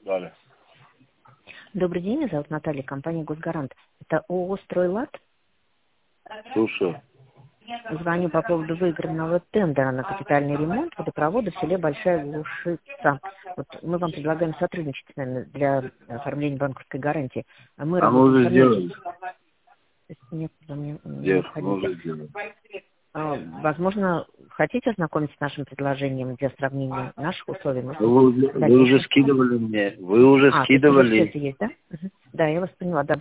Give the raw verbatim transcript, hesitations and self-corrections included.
Далее. Добрый день, меня зовут Наталья, компания «Госгарант». Это ООО «Стройлат». Слушаю. Звоню по поводу выигранного тендера на капитальный ремонт водопровода в селе Большая Глушица. Вот мы вам предлагаем сотрудничать с нами для оформления банковской гарантии. А мы А мы уже работаем... сделали. Нет, мне Нет, мы необходимо. уже сделали. А, Возможно, хотите ознакомиться с нашим предложением для сравнения наших условий? Может быть, Вы, уже- вы уже дальнейших? скидывали мне. Вы уже А, то есть уже все скидывали. это есть, да? Мгм. Да, я вас поняла. Да,